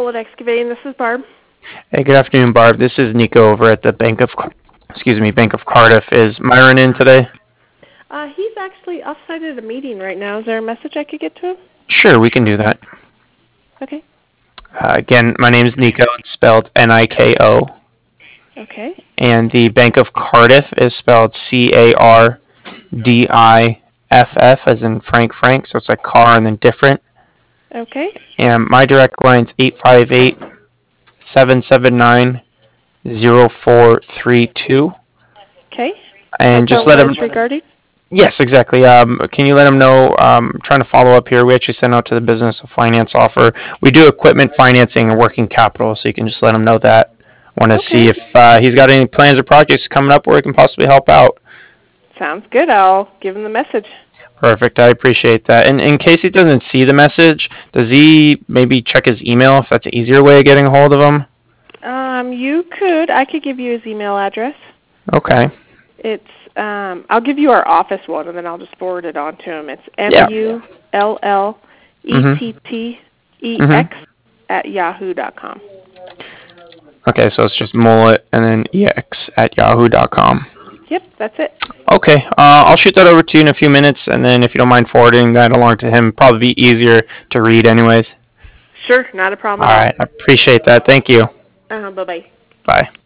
Bullet Excavating. This is Barb. Hey, good afternoon, Barb. This is Nico over at the Bank of Cardiff. Is Myron in today? He's actually offsite at a meeting right now. Is there a message I could get to him? Sure, we can do that. Okay. Again, my name is Nico. It's spelled Niko. Okay. And the Bank of Cardiff is spelled Cardiff, as in Frank. So it's like car and then different. Okay. And my direct line is 858-779-0432. Okay. And That's just let him. regarding? Yes, exactly. Can you let them know? I'm trying to follow up here. We actually sent out to the business a finance offer. We do equipment financing and working capital, so you can just let him know that. Want to see if he's got any plans or projects coming up where he can possibly help out. Sounds good. I'll give him the message. Perfect. I appreciate that. And in case he doesn't see the message, does he maybe check his email if that's an easier way of getting a hold of him? You could. I could give you his email address. Okay. It's I'll give you our office one, and then I'll just forward it on to him. It's mullettex@yahoo.com. Okay, so it's just mullet and then ex@yahoo.com. Yep, that's it. Okay, I'll shoot that over to you in a few minutes, and then if you don't mind forwarding that along to him, probably be easier to read anyways. Sure, not a problem All at all. right, I appreciate that. Thank you. Bye-bye. Bye.